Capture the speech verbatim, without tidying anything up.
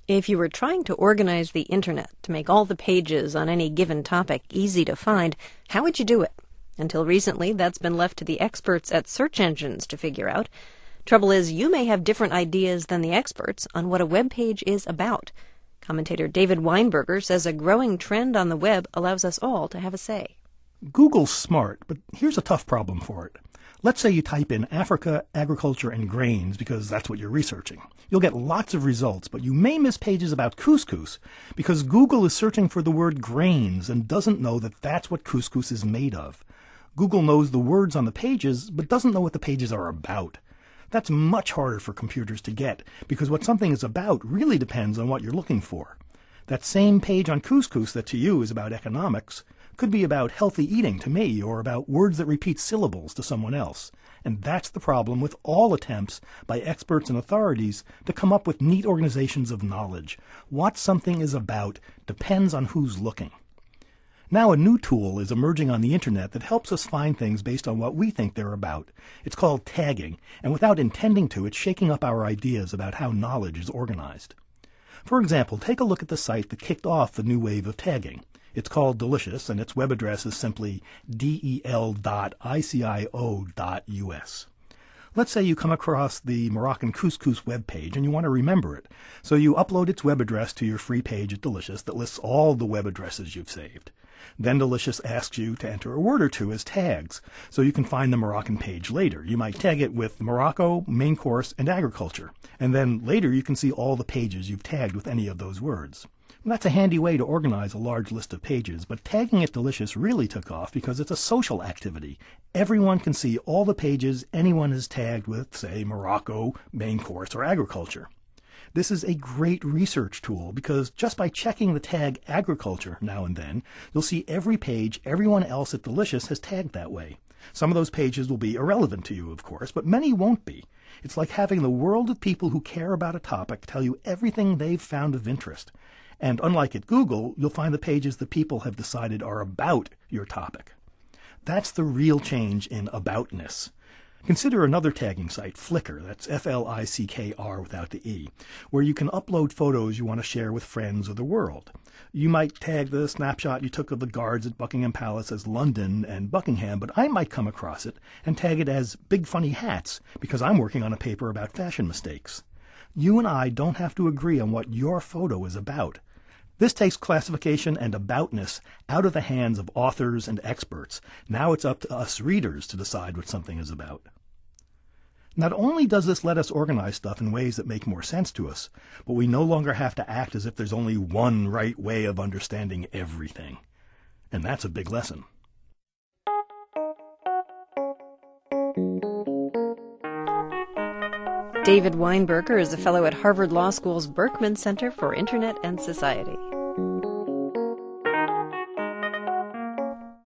If you were trying to organize the internet to make all the pages on any given topic easy to find, how would you do it? Until recently, that's been left to the experts at search engines to figure out. Trouble is, you may have different ideas than the experts on what a web page is about. Commentator David Weinberger says a growing trend on the web allows us all to have a say. Google's smart, but here's a tough problem for it. Let's say you type in Africa, agriculture, and grains because that's what you're researching. You'll get lots of results, but you may miss pages about couscous because Google is searching for the word grains and doesn't know that that's what couscous is made of. Google knows the words on the pages, but doesn't know what the pages are about. That's much harder for computers to get because what something is about really depends on what you're looking for. That same page on couscous that to you is about economics could be about healthy eating to me or about words that repeat syllables to someone else. And that's the problem with all attempts by experts and authorities to come up with neat organizations of knowledge. What something is about depends on who's looking. Now a new tool is emerging on the internet that helps us find things based on what we think they're about. It's called tagging, and without intending to, it's shaking up our ideas about how knowledge is organized. For example, take a look at the site that kicked off the new wave of tagging. It's called Delicious, and its web address is simply del dot icio dot u s. Let's say you come across the Moroccan couscous web page and you want to remember it. So you upload its web address to your free page at Delicious that lists all the web addresses you've saved. Then Delicious asks you to enter a word or two as tags, so you can find the Moroccan page later. You might tag it with Morocco, main course, and agriculture. And then later you can see all the pages you've tagged with any of those words. That's a handy way to organize a large list of pages, but tagging at Delicious really took off because it's a social activity. Everyone can see all the pages anyone has tagged with, say, Morocco, main course, or agriculture. This is a great research tool because just by checking the tag agriculture now and then, you'll see every page everyone else at Delicious has tagged that way. Some of those pages will be irrelevant to you, of course, but many won't be. It's like having the world of people who care about a topic tell you everything they've found of interest. And unlike at Google, you'll find the pages that people have decided are about your topic. That's the real change in aboutness. Consider another tagging site, Flickr, that's F L I C K R without the E, where you can upload photos you want to share with friends or the world. You might tag the snapshot you took of the guards at Buckingham Palace as London and Buckingham, but I might come across it and tag it as Big Funny Hats because I'm working on a paper about fashion mistakes. You and I don't have to agree on what your photo is about. This takes classification and aboutness out of the hands of authors and experts. Now it's up to us readers to decide what something is about. Not only does this let us organize stuff in ways that make more sense to us, but we no longer have to act as if there's only one right way of understanding everything. And that's a big lesson. David Weinberger is a fellow at Harvard Law School's Berkman Center for Internet and Society.